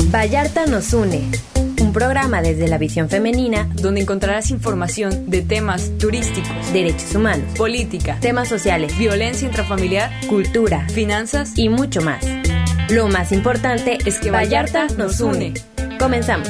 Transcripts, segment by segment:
Vallarta nos une. Un programa desde la visión femenina donde encontrarás información de temas turísticos, derechos humanos, política, temas sociales, violencia intrafamiliar, cultura, finanzas y mucho más. Lo más importante es que Vallarta nos une. Comenzamos.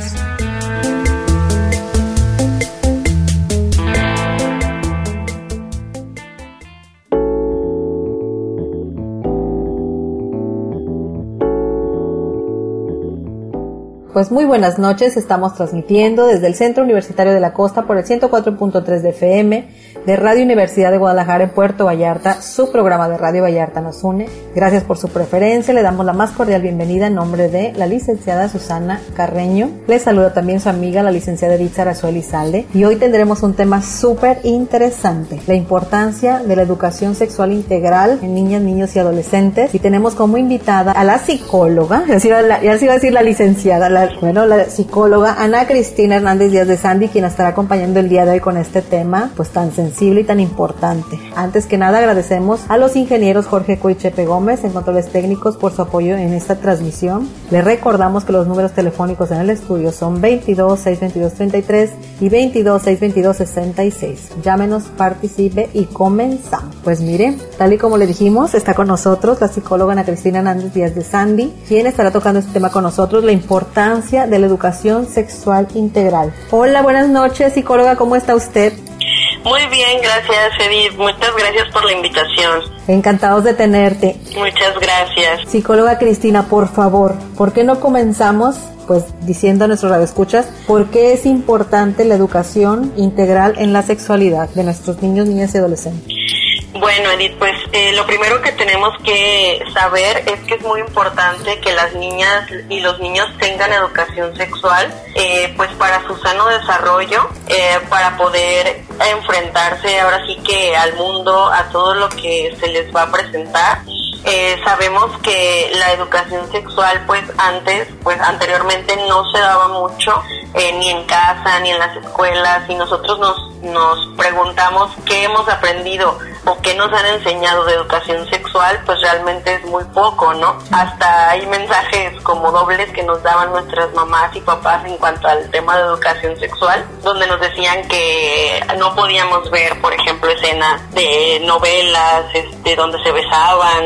Pues muy buenas noches, estamos transmitiendo desde el Centro Universitario de la Costa por el 104.3 de FM de Radio Universidad de Guadalajara en Puerto Vallarta, su programa de Radio Vallarta nos une. Gracias por su preferencia, le damos la más cordial bienvenida en nombre de la licenciada Susana Carreño. Les saluda también su amiga la licenciada Edith Arazueli Salde y hoy tendremos un tema súper interesante, la importancia de la educación sexual integral en niñas, niños y adolescentes, y tenemos como invitada a la psicóloga, ya se iba a decir la licenciada, la psicóloga Ana Cristina Hernández Díaz de Sandy, quien nos estará acompañando el día de hoy con este tema pues tan sensible y tan importante. Antes que nada agradecemos a los ingenieros Jorge Coy y Chepe Gómez en controles técnicos por su apoyo en esta transmisión. Les recordamos que los números telefónicos en el estudio son 22 622 33 y 22 622 66. Llámenos, participe y comenzamos. Pues mire, tal y como le dijimos, está con nosotros la psicóloga Ana Cristina Hernández Díaz de Sandy, quien estará tocando este tema con nosotros, la importancia de la educación sexual integral. Hola, buenas noches, psicóloga, ¿cómo está usted? Muy bien, gracias, Edith. Muchas gracias por la invitación. Encantados de tenerte. Muchas gracias. Psicóloga Cristina, por favor, ¿por qué no comenzamos pues diciendo a nuestros radioescuchas por qué es importante la educación integral en la sexualidad de nuestros niños, niñas y adolescentes? Bueno, Edith, pues lo primero que tenemos que saber es que es muy importante que las niñas y los niños tengan educación sexual, pues para su sano desarrollo, para poder enfrentarse ahora sí que al mundo, a todo lo que se les va a presentar. Sabemos que la educación sexual pues anteriormente no se daba mucho, ni en casa ni en las escuelas, y nosotros nos preguntamos qué hemos aprendido o qué nos han enseñado de educación sexual, pues realmente es muy poco, ¿no? Hasta hay mensajes como dobles que nos daban nuestras mamás y papás en cuanto al tema de educación sexual, donde nos decían que no podíamos ver, por ejemplo, escenas de novelas donde se besaban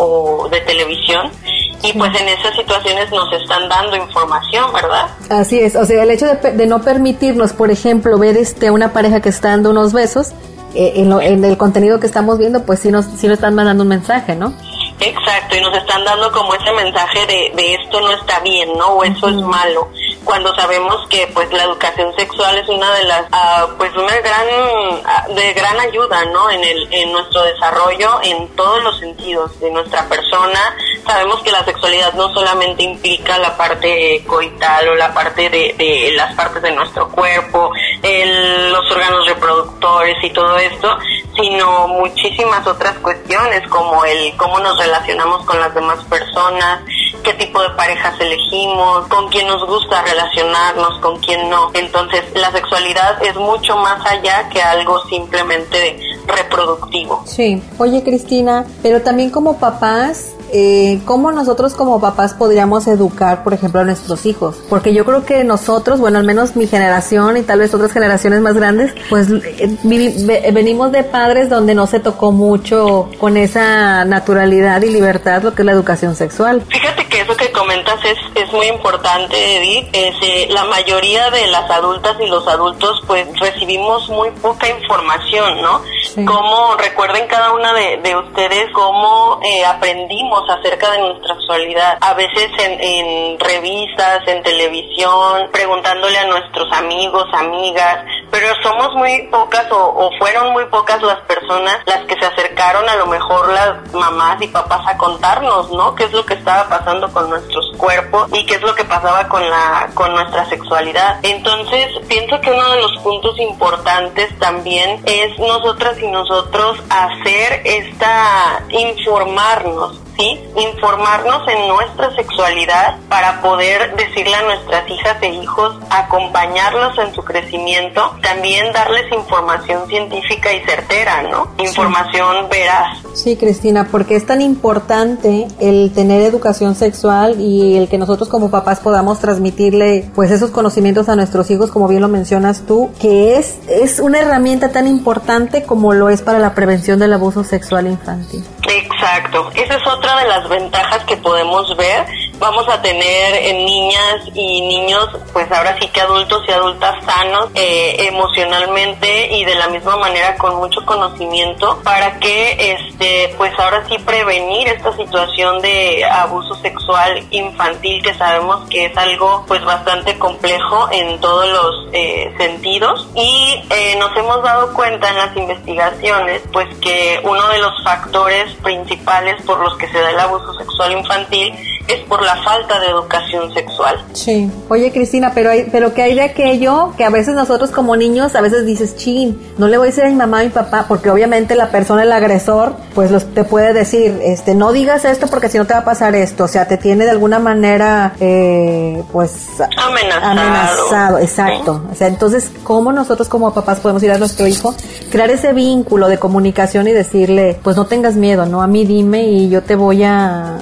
o de televisión. Y pues en esas situaciones nos están dando información, ¿verdad? Así es, o sea, el hecho de no permitirnos, por ejemplo, ver una pareja que está dando unos besos, en el contenido que estamos viendo, pues sí nos están mandando un mensaje, ¿no? Exacto, y nos están dando como ese mensaje de esto no está bien, ¿no? O eso es malo, cuando sabemos que pues la educación sexual es una de las de gran ayuda, ¿no? En nuestro desarrollo en todos los sentidos de nuestra persona. Sabemos que la sexualidad no solamente implica la parte coital o la parte de las partes de nuestro cuerpo, los órganos reproductores y todo esto, sino muchísimas otras cuestiones como el cómo nos relacionamos con las demás personas, qué tipo de parejas elegimos, con quién nos gusta relacionarnos, con quién no. Entonces, la sexualidad es mucho más allá que algo simplemente reproductivo. Sí. Oye, Cristina, pero también como papás, ¿cómo nosotros como papás podríamos educar, por ejemplo, a nuestros hijos? Porque yo creo que nosotros, bueno, al menos mi generación y tal vez otras generaciones más grandes, pues venimos de padres donde no se tocó mucho con esa naturalidad y libertad lo que es la educación sexual. Fíjate que eso que comentas es muy importante, Edith. La mayoría de las adultas y los adultos pues recibimos muy poca información, ¿no? Sí. Como recuerden cada una de ustedes cómo aprendimos acerca de nuestra sexualidad, a veces en revistas, en televisión, preguntándole a nuestros amigos, amigas, pero somos muy pocas o fueron muy pocas las personas las que se acercaron, a lo mejor las mamás y papás, a contarnos, ¿no? Qué es lo que estaba pasando con nuestros cuerpos y qué es lo que pasaba con nuestra sexualidad. Entonces, pienso que uno de los puntos importantes también es nosotras y nosotros informarnos ¿sí? Informarnos en nuestra sexualidad para poder decirle a nuestras hijas e hijos, acompañarlos en su crecimiento, también darles información científica y certera, ¿no? Información veraz. Sí, Cristina, porque es tan importante el tener educación sexual y el que nosotros como papás podamos transmitirle pues esos conocimientos a nuestros hijos, como bien lo mencionas tú, que es una herramienta tan importante como lo es para la prevención del abuso sexual infantil. Exacto, esa es otra de las ventajas que podemos ver. Vamos a tener niñas y niños, pues ahora sí que adultos y adultas sanos emocionalmente y de la misma manera con mucho conocimiento para que pues ahora sí prevenir esta situación de abuso sexual infantil, que sabemos que es algo pues bastante complejo en todos los sentidos, y nos hemos dado cuenta en las investigaciones pues que uno de los factores principales por los que se da el abuso sexual infantil es por la falta de educación sexual. Sí. Oye, Cristina, pero ¿qué hay de aquello que a veces nosotros como niños, a veces dices, chin, no le voy a decir a mi mamá, a mi papá, porque obviamente la persona, el agresor, pues te puede decir, no digas esto porque si no te va a pasar esto, o sea, te tiene de alguna manera, pues... Amenazado, exacto. ¿Sí? O sea, entonces, ¿cómo nosotros como papás podemos ir a nuestro hijo, crear ese vínculo de comunicación y decirle, pues no tengas miedo, ¿no? A mí dime y yo te voy a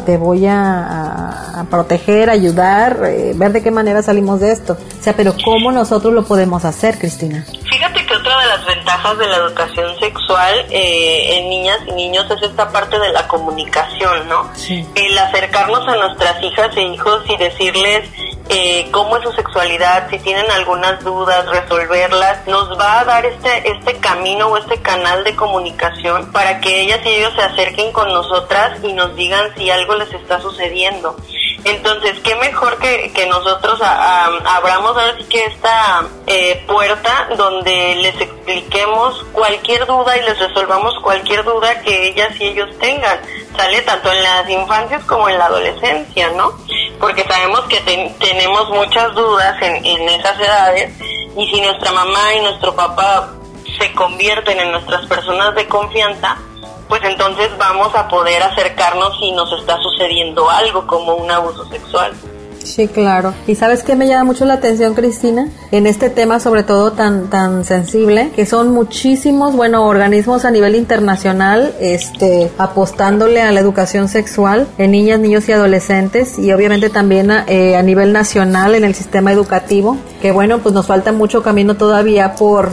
proteger, ayudar, ver de qué manera salimos de esto. O sea, pero ¿cómo nosotros lo podemos hacer, Cristina? Fíjate que otra de las ventajas de la educación sexual en niñas y niños es esta parte de la comunicación, ¿no? Sí. El acercarnos a nuestras hijas e hijos y decirles cómo es su sexualidad, si tienen algunas dudas, resolverlas, nos va a dar este camino o este canal de comunicación para que ellas y ellos se acerquen con nosotras y nos digan si algo les está sucediendo. Entonces, qué mejor que nosotros abramos ahora sí que esta puerta donde les expliquemos cualquier duda y les resolvamos cualquier duda que ellas y ellos tengan, ¿sale? Tanto en las infancias como en la adolescencia, ¿no? Porque sabemos que tenemos muchas dudas en esas edades, y si nuestra mamá y nuestro papá se convierten en nuestras personas de confianza, pues entonces vamos a poder acercarnos si nos está sucediendo algo como un abuso sexual. Sí, claro. ¿Y sabes qué me llama mucho la atención, Cristina? En este tema, sobre todo tan sensible, que son muchísimos, organismos a nivel internacional, apostándole a la educación sexual en niñas, niños y adolescentes, y obviamente también a nivel nacional en el sistema educativo, que pues nos falta mucho camino todavía por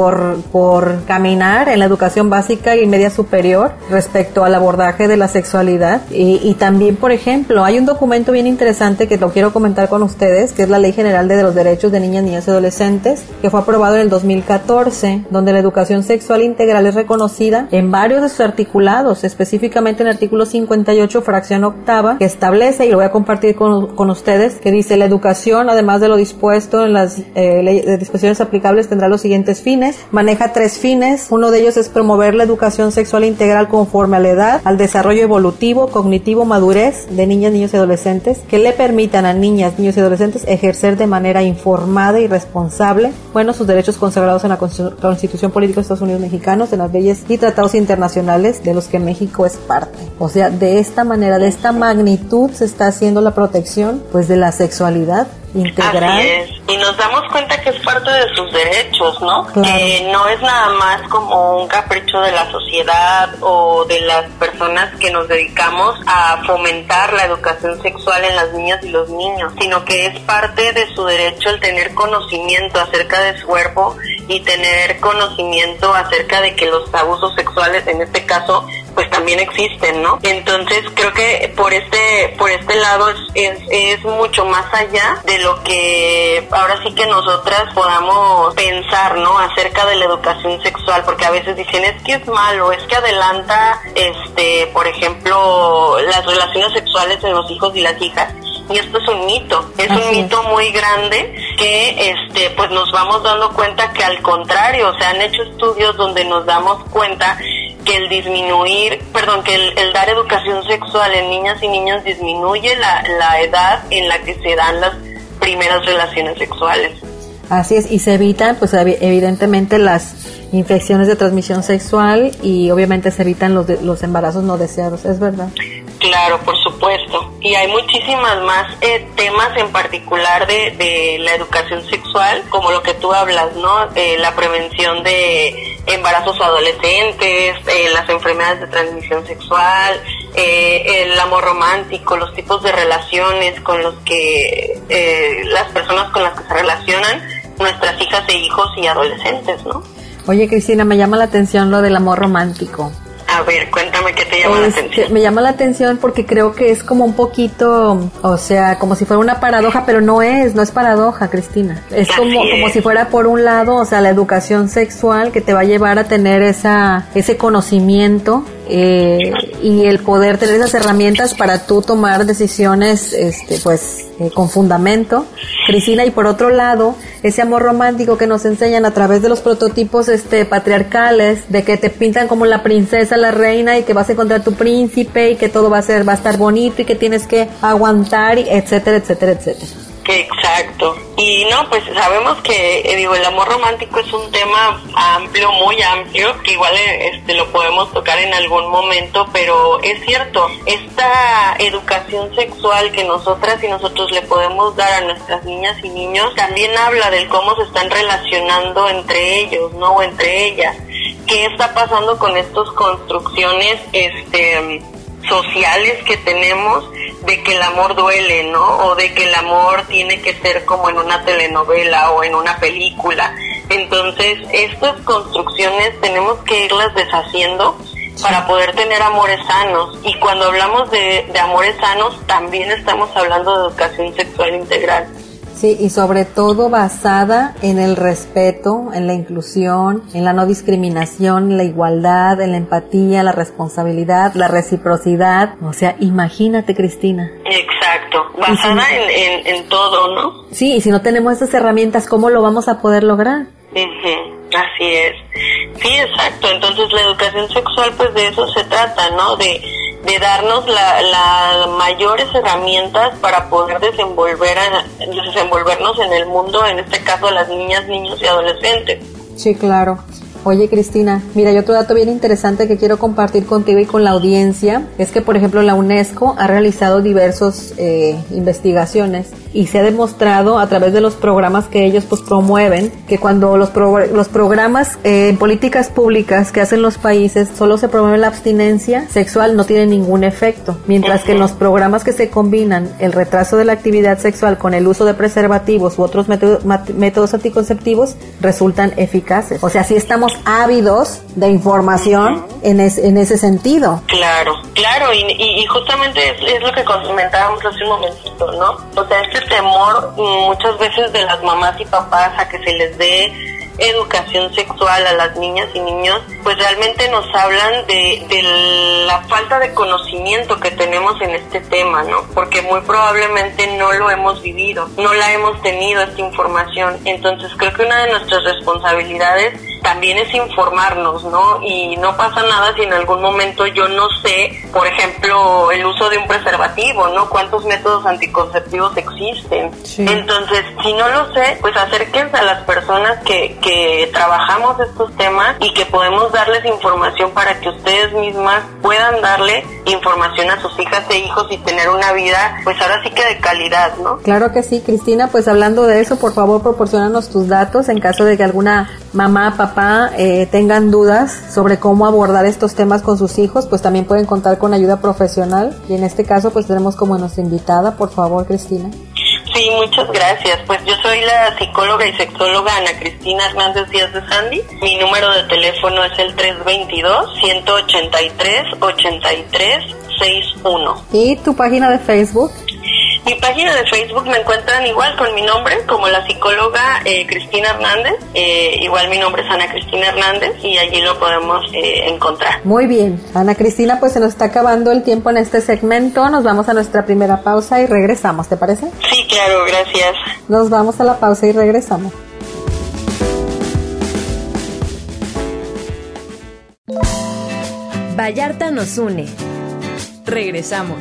caminar en la educación básica y media superior respecto al abordaje de la sexualidad. Y también, por ejemplo, hay un documento bien interesante que lo quiero comentar con ustedes, que es la Ley General de los Derechos de Niñas, Niños y Adolescentes, que fue aprobado en el 2014, donde la educación sexual integral es reconocida en varios de sus articulados, específicamente en el artículo 58, fracción octava, que establece, y lo voy a compartir con ustedes, que dice: la educación, además de lo dispuesto en las disposiciones aplicables, tendrá los siguientes fines. Maneja 3 fines. Uno de ellos es promover la educación sexual integral conforme a la edad, al desarrollo evolutivo, cognitivo, madurez de niñas, niños y adolescentes, que le permitan a niñas, niños y adolescentes ejercer de manera informada y responsable, sus derechos consagrados en la Constitución Política de Estados Unidos Mexicanos, en las leyes y tratados internacionales de los que México es parte. O sea, de esta manera, de esta magnitud se está haciendo la protección, de la sexualidad integral. Así es. Y nos damos cuenta que es parte de sus derechos, ¿no? Claro. Que no es nada más como un capricho de la sociedad o de las personas que nos dedicamos a fomentar la educación sexual en las niñas y los niños, sino que es parte de su derecho el tener conocimiento acerca de su cuerpo y tener conocimiento acerca de que los abusos sexuales, en este caso, pues también existen, ¿no? Entonces creo que por este lado es mucho más allá de lo que ahora sí que nosotras podamos pensar, ¿no? Acerca de la educación sexual, porque a veces dicen es que es malo, es que adelanta, por ejemplo, las relaciones sexuales de los hijos y las hijas. Y esto es un mito, un mito muy grande que pues nos vamos dando cuenta que al contrario, se han hecho estudios donde nos damos cuenta que el dar educación sexual en niñas y niños disminuye la edad en la que se dan las primeras relaciones sexuales. Así es, y se evitan, evidentemente las infecciones de transmisión sexual, y obviamente se evitan los embarazos no deseados, ¿es verdad? Claro, por supuesto. Y hay muchísimas más temas en particular de la educación sexual, como lo que tú hablas, ¿no? La prevención de embarazos adolescentes, las enfermedades de transmisión sexual, el amor romántico, los tipos de relaciones con los que las personas con las que se relacionan nuestras hijas e hijos y adolescentes, ¿no? Oye, Cristina, me llama la atención lo del amor romántico. A ver, cuéntame qué te llama la atención. Me llama la atención porque creo que es como un poquito, o sea, como si fuera una paradoja, pero no es paradoja, Cristina. Es como si fuera por un lado, o sea, la educación sexual que te va a llevar a tener ese conocimiento y el poder tener esas herramientas para tú tomar decisiones, con fundamento, Cristina, y por otro lado, ese amor romántico que nos enseñan a través de los prototipos patriarcales, de que te pintan como la princesa, la reina, y que vas a encontrar tu príncipe, y que todo va a estar bonito, y que tienes que aguantar, y etcétera, etcétera, etcétera. Exacto. Y no, pues sabemos que, el amor romántico es un tema amplio, muy amplio, que igual lo podemos tocar en algún momento, pero es cierto, esta educación sexual que nosotras y nosotros le podemos dar a nuestras niñas y niños, también habla del cómo se están relacionando entre ellos, ¿no? O entre ellas. ¿Qué está pasando con estas construcciones, sociales que tenemos de que el amor duele, ¿no? O de que el amor tiene que ser como en una telenovela o en una película. Entonces, estas construcciones tenemos que irlas deshaciendo para poder tener amores sanos. Y cuando hablamos de amores sanos, también estamos hablando de educación sexual integral. Sí, y sobre todo basada en el respeto, en la inclusión, en la no discriminación, en la igualdad, en la empatía, la responsabilidad, la reciprocidad. O sea, imagínate, Cristina. Exacto, basada en todo, ¿no? Sí, y si no tenemos esas herramientas, ¿cómo lo vamos a poder lograr? Así es. Sí, exacto. Entonces la educación sexual, pues de eso se trata, ¿no? De darnos las mayores herramientas para poder desenvolvernos en el mundo, en este caso las niñas, niños y adolescentes. Sí, claro. Oye, Cristina, mira, y otro dato bien interesante que quiero compartir contigo y con la audiencia es que, por ejemplo, la UNESCO ha realizado diversas investigaciones y se ha demostrado a través de los programas que ellos pues promueven que cuando los programas en políticas públicas que hacen los países solo se promueve la abstinencia sexual, no tiene ningún efecto, mientras que en los programas que se combinan el retraso de la actividad sexual con el uso de preservativos u otros métodos anticonceptivos resultan eficaces. O sea, sí estamos ávidos de información en ese sentido. Claro, y justamente es lo que comentábamos hace un momentito, ¿no? O sea, este temor muchas veces de las mamás y papás a que se les dé educación sexual a las niñas y niños, pues realmente nos hablan de la falta de conocimiento que tenemos en este tema, ¿no? Porque muy probablemente no lo hemos vivido, no la hemos tenido esta información. Entonces creo que una de nuestras responsabilidades también es informarnos, ¿no? Y no pasa nada si en algún momento yo no sé, por ejemplo, el uso de un preservativo, ¿no? ¿Cuántos métodos anticonceptivos existen? Sí. Entonces, si no lo sé, pues acérquense a las personas que trabajamos estos temas y que podemos darles información para que ustedes mismas puedan darle información a sus hijas e hijos y tener una vida, pues ahora sí que de calidad, ¿no? Claro que sí, Cristina, pues hablando de eso, por favor, proporciónanos tus datos en caso de que alguna mamá, papá tengan dudas sobre cómo abordar estos temas con sus hijos, pues también pueden contar con ayuda profesional y en este caso pues tenemos como nuestra invitada, por favor, Cristina. Sí, muchas gracias. Pues yo soy la psicóloga y sexóloga Ana Cristina Hernández Díaz de Sandy. Mi número de teléfono es el 322-183-8361. ¿Y tu página de Facebook? Mi página de Facebook me encuentran igual con mi nombre, como la psicóloga Cristina Hernández. Igual mi nombre es Ana Cristina Hernández y allí lo podemos encontrar. Muy bien, Ana Cristina, pues se nos está acabando el tiempo en este segmento. Nos vamos a nuestra primera pausa y regresamos, ¿te parece? Sí, claro, gracias. Nos vamos a la pausa y regresamos. Vallarta nos une. Regresamos.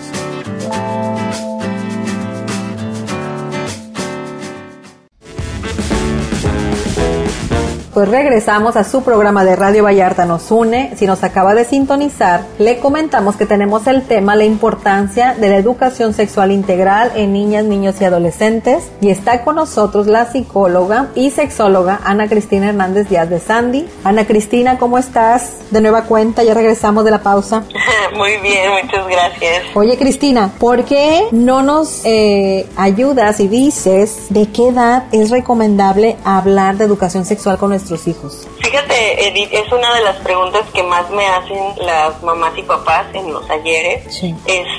Pues regresamos a su programa de Radio Vallarta Nos Une. Si nos acaba de sintonizar, le comentamos que tenemos el tema la importancia de la educación sexual integral en niñas, niños y adolescentes. Y está con nosotros la psicóloga y sexóloga Ana Cristina Hernández Díaz de Sandy. Ana Cristina, ¿cómo estás? De nueva cuenta, ya regresamos de la pausa. Muy bien, muchas gracias. Oye, Cristina, ¿por qué no nos ayudas y dices de qué edad es recomendable hablar de educación sexual con nuestros hijos? Fíjate, Edith, es una de las preguntas que más me hacen las mamás y papás en los talleres. Sí.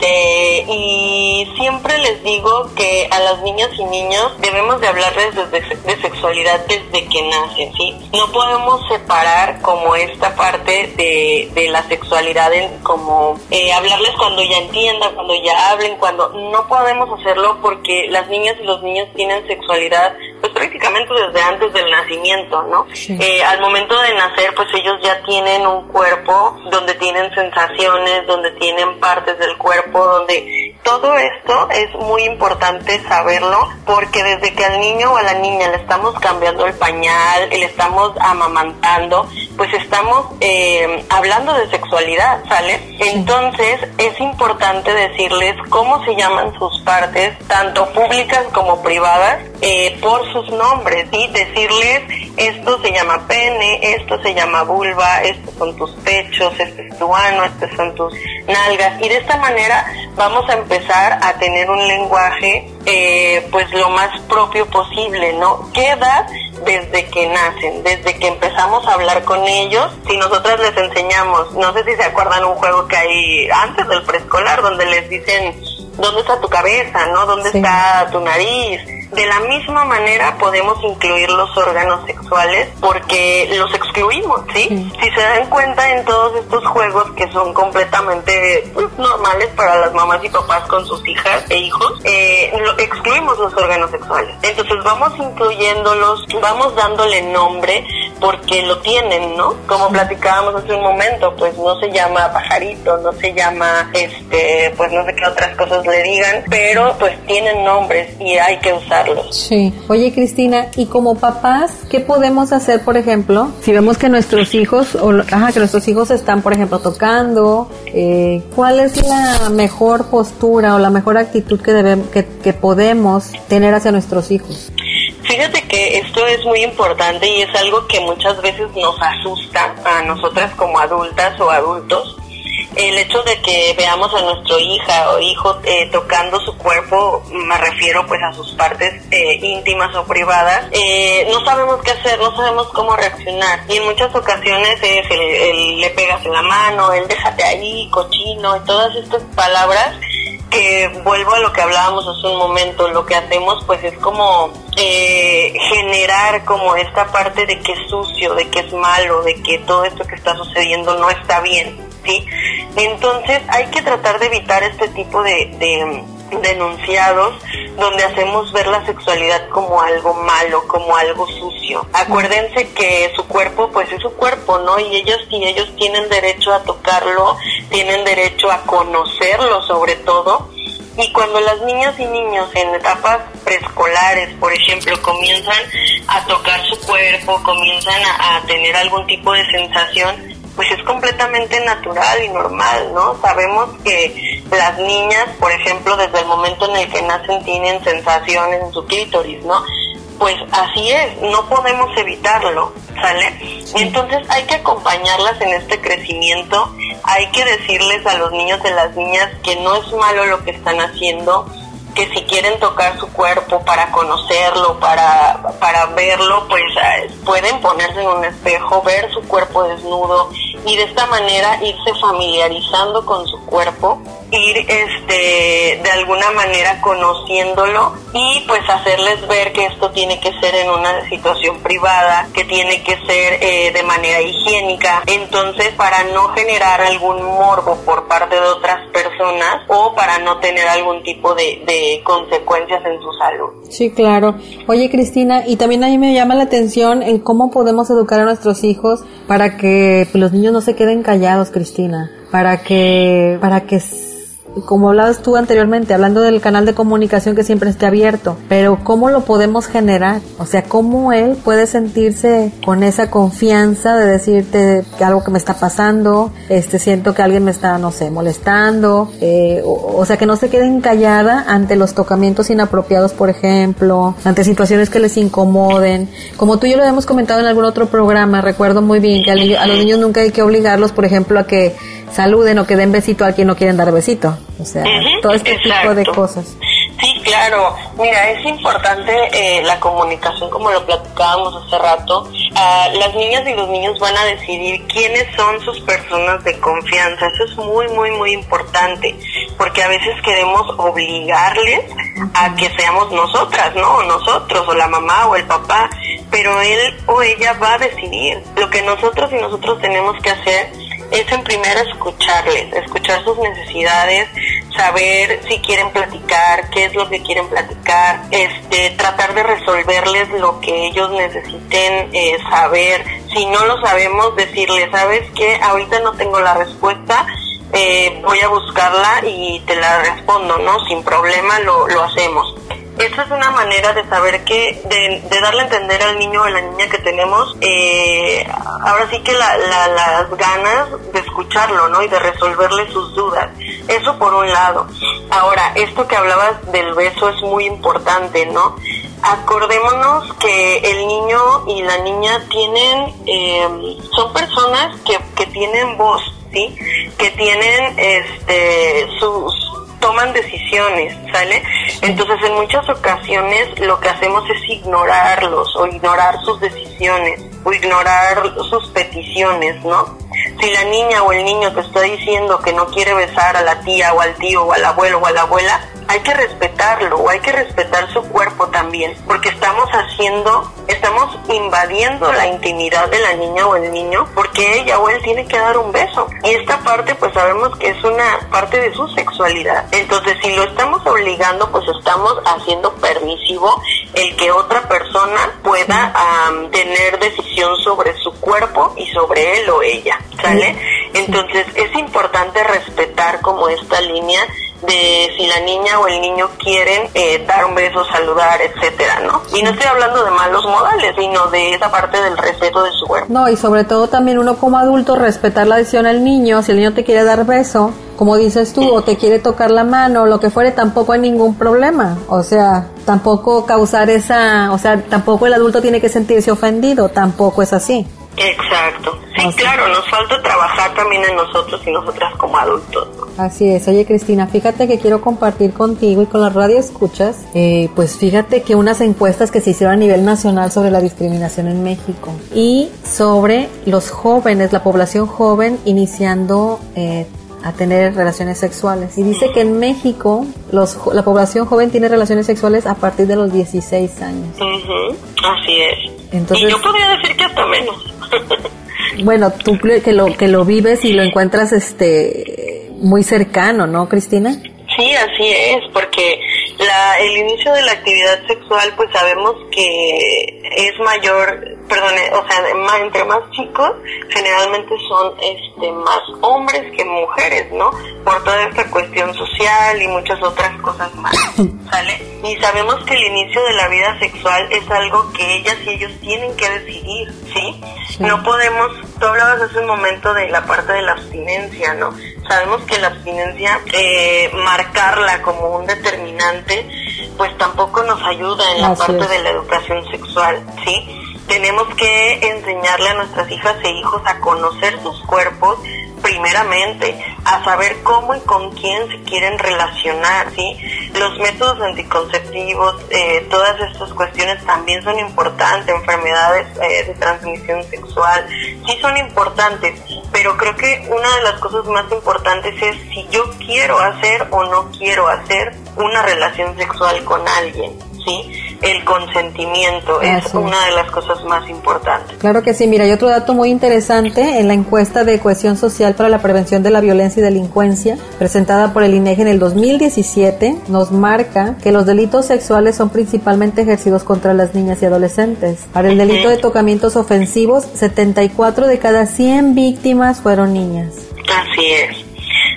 Y siempre les digo que a las niñas y niños debemos de hablarles de sexualidad desde que nacen, ¿sí? No podemos separar como esta parte de la sexualidad como hablarles cuando ya entiendan, cuando ya hablen, cuando no podemos hacerlo porque las niñas y los niños tienen sexualidad pues prácticamente desde antes del nacimiento, ¿no? Sí. Al momento de nacer, pues ellos ya tienen un cuerpo donde tienen sensaciones, donde tienen partes del cuerpo, donde todo esto es muy importante saberlo, porque desde que al niño o a la niña le estamos cambiando el pañal, le estamos amamantando, pues estamos hablando de sexualidad, ¿sale? Entonces es importante decirles cómo se llaman sus partes, tanto públicas como privadas, por sus nombres, y decirles esto se llama pene, esto se llama vulva, estos son tus pechos, este es tu ano, estos son tus nalgas, y de esta manera vamos a empezar a tener un lenguaje pues lo más propio posible, ¿no? ¿Qué edad? Desde que nacen, desde que empezamos a hablar con ellos. Si nosotras les enseñamos, no sé si se acuerdan un juego que hay antes del preescolar, donde les dicen ¿dónde está tu cabeza? ¿No? ¿Dónde está tu nariz? De la misma manera podemos incluir los órganos sexuales porque los excluimos, ¿sí? Si se dan cuenta en todos estos juegos que son completamente normales para las mamás y papás con sus hijas e hijos, excluimos los órganos sexuales. Entonces vamos incluyéndolos, vamos dándole nombre porque lo tienen, ¿no? Como platicábamos hace un momento, pues no se llama pajarito, no se llama, pues no sé qué otras cosas le digan, pero pues tienen nombres y hay que usarlos. Sí. Oye, Cristina, y como papás, ¿qué podemos hacer, por ejemplo, si vemos que nuestros hijos, están, por ejemplo, tocando? ¿Cuál es la mejor postura o la mejor actitud que podemos tener hacia nuestros hijos? Fíjate que esto es muy importante y es algo que muchas veces nos asusta a nosotras como adultas o adultos. El hecho de que veamos a nuestra hija o hijo tocando su cuerpo, me refiero pues a sus partes íntimas o privadas, no sabemos qué hacer, no sabemos cómo reaccionar. Y en muchas ocasiones es el le pegas en la mano, el déjate ahí, cochino, y todas estas palabras que, vuelvo a lo que hablábamos hace un momento, lo que hacemos pues es como generar como esta parte de que es sucio, de que es malo, de que todo esto que está sucediendo no está bien, ¿sí? Entonces hay que tratar de evitar este tipo de denunciados donde hacemos ver la sexualidad como algo malo, como algo sucio. Acuérdense que su cuerpo pues es su cuerpo, ¿no? Y ellos tienen derecho a tocarlo, tienen derecho a conocerlo sobre todo. Y cuando las niñas y niños en etapas preescolares, por ejemplo, comienzan a tocar su cuerpo, comienzan a tener algún tipo de sensación, pues es completamente natural y normal, ¿no? Sabemos que las niñas, por ejemplo, desde el momento en el que nacen tienen sensaciones en su clítoris, ¿no? Pues así es, no podemos evitarlo, ¿sale? Entonces hay que acompañarlas en este crecimiento, hay que decirles a los niños y a las niñas que no es malo lo que están haciendo, que si quieren tocar su cuerpo para conocerlo, para verlo, pues pueden ponerse en un espejo, ver su cuerpo desnudo y de esta manera irse familiarizando con su cuerpo, ir de alguna manera conociéndolo y pues hacerles ver que esto tiene que ser en una situación privada, que tiene que ser de manera higiénica, entonces para no generar algún morbo por parte de otras personas o para no tener algún tipo de consecuencias en su salud. Sí, claro. Oye, Cristina, y también a mí me llama la atención en cómo podemos educar a nuestros hijos para que pues, los niños no se queden callados, Cristina, para que como hablabas tú anteriormente, hablando del canal de comunicación que siempre esté abierto, pero ¿cómo lo podemos generar? O sea, ¿cómo él puede sentirse con esa confianza de decirte que algo que me está pasando, siento que alguien me está, no sé, molestando, o sea, que no se queden callada ante los tocamientos inapropiados, por ejemplo, ante situaciones que les incomoden? Como tú y yo lo hemos comentado en algún otro programa, recuerdo muy bien que a los niños nunca hay que obligarlos, por ejemplo, a que saluden o que den besito a quien no quieren dar besito. O sea, todo este tipo de cosas. Sí, claro. Mira, es importante la comunicación, como lo platicábamos hace rato. Las niñas y los niños van a decidir quiénes son sus personas de confianza. Eso es muy, muy, muy importante, porque a veces queremos obligarles a que seamos nosotras, ¿no? O nosotros, o la mamá, o el papá, pero él o ella va a decidir. Lo que nosotros y nosotros tenemos que hacer es en primera escuchar sus necesidades, saber si quieren platicar, qué es lo que quieren platicar, tratar de resolverles lo que ellos necesiten saber. Si no lo sabemos, decirles, ¿sabes qué? Ahorita no tengo la respuesta, voy a buscarla y te la respondo, ¿no? Sin problema lo hacemos. Esa es una manera de saber que, de darle a entender al niño o a la niña que tenemos, ahora sí que las ganas de escucharlo, ¿no? Y de resolverle sus dudas. Eso por un lado. Ahora, esto que hablabas del beso es muy importante, ¿no? Acordémonos que el niño y la niña son personas que tienen voz, ¿sí? Que tienen toman decisiones, ¿sale? Entonces, en muchas ocasiones lo que hacemos es ignorarlos, o ignorar sus decisiones, o ignorar sus peticiones, ¿no? Si la niña o el niño te está diciendo que no quiere besar a la tía o al tío o al abuelo o a la abuela, hay que respetarlo, o hay que respetar su cuerpo también, porque estamos invadiendo la intimidad de la niña o el niño, porque ella o él tiene que dar un beso, y esta parte pues sabemos que es una parte de su sexualidad. Entonces, si lo estamos obligando, pues estamos haciendo permisivo el que otra persona pueda tener decisión sobre su cuerpo y sobre él o ella, ¿sale? Entonces, es importante respetar como esta línea de si la niña o el niño quieren dar un beso, saludar, etcétera, ¿no? Y no estoy hablando de malos modales, sino de esa parte del respeto de su cuerpo. No, y sobre todo también uno como adulto respetar la decisión del niño. Si el niño te quiere dar beso, como dices tú, o te quiere tocar la mano, o lo que fuere, tampoco hay ningún problema. O sea, tampoco tampoco el adulto tiene que sentirse ofendido, tampoco es así. Exacto. Sí, claro, nos falta trabajar también en nosotros y nosotras como adultos, ¿no? Así es. Oye, Cristina, fíjate que quiero compartir contigo y con las radioescuchas, pues fíjate que unas encuestas que se hicieron a nivel nacional sobre la discriminación en México y sobre los jóvenes, la población joven iniciando a tener relaciones sexuales. Y dice que en México la población joven tiene relaciones sexuales a partir de los 16 años. Así es. Entonces, y yo podría decir que hasta menos. Bueno, tú que lo vives y lo encuentras muy cercano, ¿no, Cristina? Sí, así es, porque el inicio de la actividad sexual, pues sabemos que es mayor, entre más chicos, generalmente son más hombres que mujeres, ¿no? Por toda esta cuestión social y muchas otras cosas más, ¿sale? Y sabemos que el inicio de la vida sexual es algo que ellas y ellos tienen que decidir, ¿sí? No podemos, tú hablabas hace un momento de la parte de la abstinencia, ¿no? Sabemos que la abstinencia, marcarla como un determinante, pues tampoco nos ayuda en la parte de la educación sexual, ¿sí? Tenemos que enseñarle a nuestras hijas e hijos a conocer sus cuerpos primeramente, a saber cómo y con quién se quieren relacionar, ¿sí? Los métodos anticonceptivos, todas estas cuestiones también son importantes, enfermedades de transmisión sexual, sí son importantes, pero creo que una de las cosas más importantes es si yo quiero hacer o no quiero hacer una relación sexual con alguien, ¿sí? El consentimiento es una de las cosas más importantes. Claro que sí. Mira, y otro dato muy interesante en la encuesta de cohesión social para la prevención de la violencia y delincuencia presentada por el INEGI en el 2017 nos marca que los delitos sexuales son principalmente ejercidos contra las niñas y adolescentes. Para el delito de tocamientos ofensivos, 74 de cada 100 víctimas fueron niñas. Así es.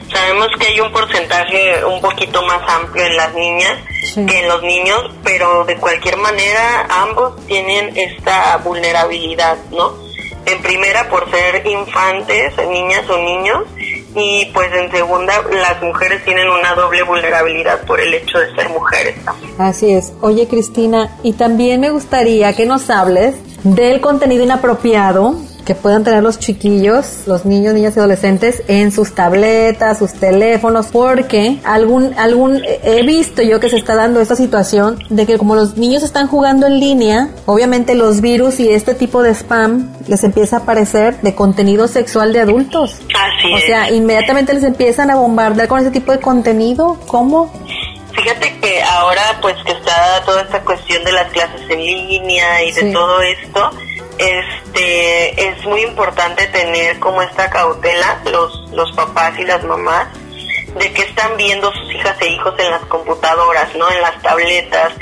Sabemos que hay un porcentaje un poquito más amplio en las niñas que en los niños, pero de cualquier manera ambos tienen esta vulnerabilidad, ¿no? En primera, por ser infantes, niñas o niños, y pues en segunda, las mujeres tienen una doble vulnerabilidad por el hecho de ser mujeres también. Así es. Oye, Cristina, y también me gustaría que nos hables del contenido inapropiado que puedan tener los chiquillos, los niños, niñas y adolescentes en sus tabletas, sus teléfonos, porque he visto yo que se está dando esta situación de que como los niños están jugando en línea, obviamente los virus y este tipo de spam les empieza a aparecer de contenido sexual de adultos. Así es. O sea, inmediatamente les empiezan a bombardear con ese tipo de contenido. ¿Cómo? Fíjate que ahora pues que está toda esta cuestión de las clases en línea y de todo esto, es muy importante tener como esta cautela los papás y las mamás de que están viendo sus hijas e hijos en las computadoras, ¿no? En las tabletas,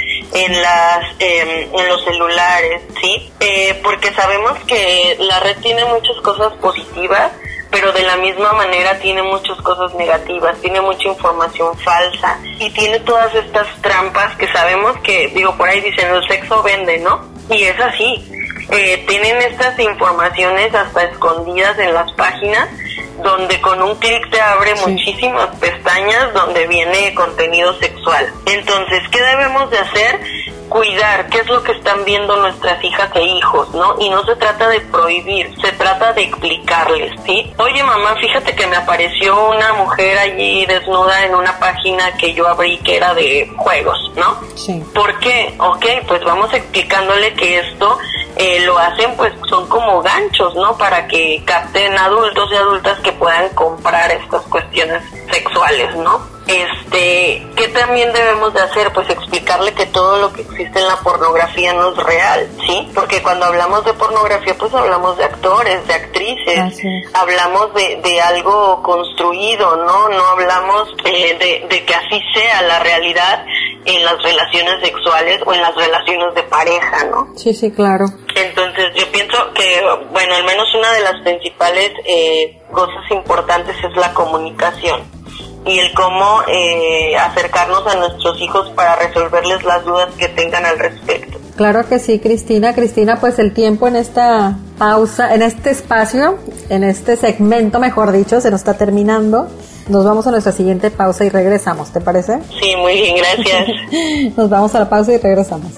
en los celulares, ¿sí? Porque sabemos que la red tiene muchas cosas positivas, pero de la misma manera tiene muchas cosas negativas, tiene mucha información falsa y tiene todas estas trampas que sabemos que, por ahí dicen el sexo vende, ¿no? Y es así. Tienen estas informaciones hasta escondidas en las páginas, donde con un clic te abre muchísimas pestañas donde viene contenido sexual. Entonces, ¿qué debemos de hacer? Cuidar qué es lo que están viendo nuestras hijas e hijos, ¿no? Y no se trata de prohibir, se trata de explicarles, ¿sí? Oye, mamá, fíjate que me apareció una mujer allí desnuda en una página que yo abrí que era de juegos, ¿no? Sí. ¿Por qué? Ok, pues vamos explicándole que esto lo hacen, pues son como ganchos, ¿no? Para que capten adultos y adultas que puedan comprar estas cuestiones sexuales, ¿no? ¿Qué también debemos de hacer? Pues explicarle que todo lo que existe en la pornografía no es real, ¿sí? Porque cuando hablamos de pornografía, pues hablamos de actores, de actrices, hablamos de algo construido, ¿no? No hablamos de que así sea la realidad en las relaciones sexuales o en las relaciones de pareja, ¿no? Sí, sí, claro. Entonces yo pienso que, bueno, al menos una de las principales cosas importantes es la comunicación y el cómo acercarnos a nuestros hijos para resolverles las dudas que tengan al respecto. Claro que sí, Cristina. Cristina, pues el tiempo en esta pausa, en este espacio, en este segmento, mejor dicho, se nos está terminando. Nos vamos a nuestra siguiente pausa y regresamos, ¿te parece? Sí, muy bien, gracias. Nos vamos a la pausa y regresamos.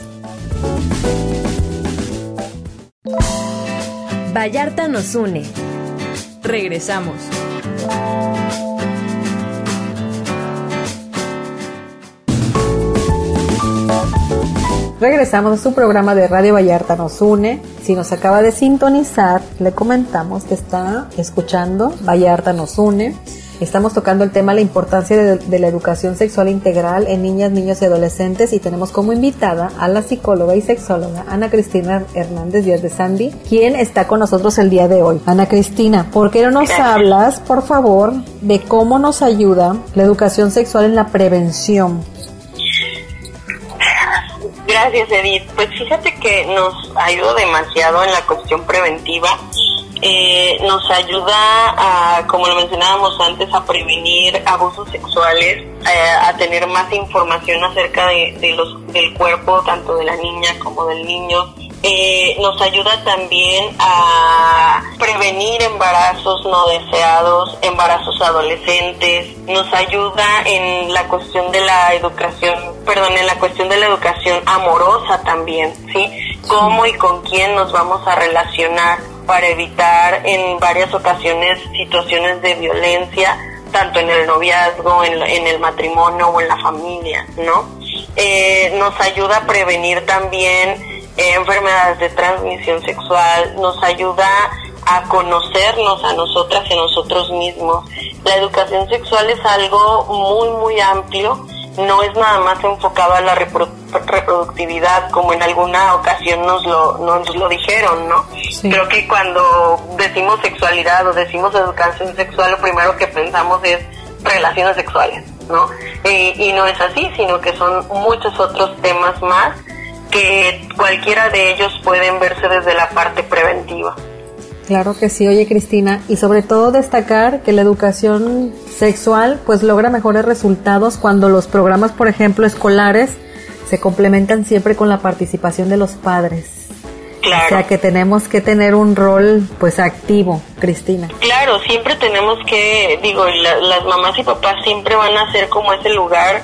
Vallarta nos une. Regresamos. Regresamos a su programa de Radio Vallarta nos une. Si nos acaba de sintonizar, le comentamos que está escuchando Vallarta nos une. Estamos tocando el tema la importancia de la educación sexual integral en niñas, niños y adolescentes y tenemos como invitada a la psicóloga y sexóloga Ana Cristina Hernández Díaz de Sandy, quien está con nosotros el día de hoy. Ana Cristina, ¿por qué no nos hablas, por favor, de cómo nos ayuda la educación sexual en la prevención? Gracias, Edith. Pues fíjate que nos ayuda demasiado en la cuestión preventiva. Nos ayuda a, como lo mencionábamos antes, a prevenir abusos sexuales, a tener más información acerca del cuerpo, tanto de la niña como del niño. Nos ayuda también a prevenir embarazos no deseados, embarazos adolescentes. Nos ayuda en la cuestión de la educación, en la cuestión de la educación amorosa también, ¿sí? Cómo y con quién nos vamos a relacionar para evitar en varias ocasiones situaciones de violencia, tanto en el noviazgo, en el matrimonio o en la familia, ¿no? Nos ayuda a prevenir también enfermedades de transmisión sexual, nos ayuda a conocernos a nosotras y a nosotros mismos. La educación sexual es algo muy, muy amplio, no es nada más enfocado a la reproductividad, como en alguna ocasión nos lo dijeron, ¿no? Sí. Creo que cuando decimos sexualidad o decimos educación sexual, lo primero que pensamos es relaciones sexuales, ¿no? Y no es así, sino que son muchos otros temas más que cualquiera de ellos pueden verse desde la parte preventiva. Claro que sí. Oye, Cristina, y sobre todo destacar que la educación sexual pues logra mejores resultados cuando los programas, por ejemplo, escolares se complementan siempre con la participación de los padres. Claro. O sea que tenemos que tener un rol pues activo, Cristina. Claro, siempre tenemos que, las mamás y papás siempre van a ser como ese lugar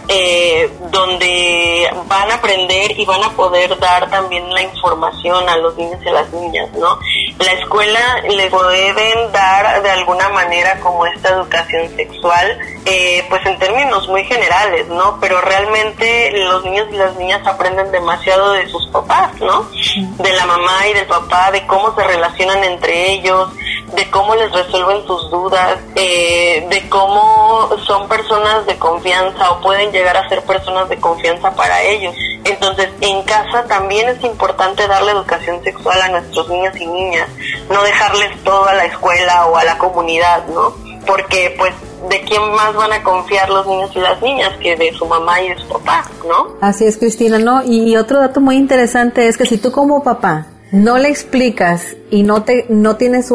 donde van a aprender y van a poder dar también la información a los niños y a las niñas, ¿no? La escuela les pueden dar de alguna manera como esta educación sexual, pues en términos muy generales, ¿no? Pero realmente los niños y las niñas aprenden demasiado de sus papás, ¿no? De la mamá y del papá, de cómo se relacionan entre ellos, de cómo les resuelven sus dudas, de cómo son personas de confianza o pueden llegar a ser personas de confianza para ellos. Entonces, en casa también es importante darle educación sexual a nuestros niños y niñas, no dejarles todo a la escuela o a la comunidad, ¿no? Porque, pues, ¿de quién más van a confiar los niños y las niñas que de su mamá y de su papá, ¿no? Así es, Cristina, ¿no? Y otro dato muy interesante es que si tú como papá no le explicas y no tienes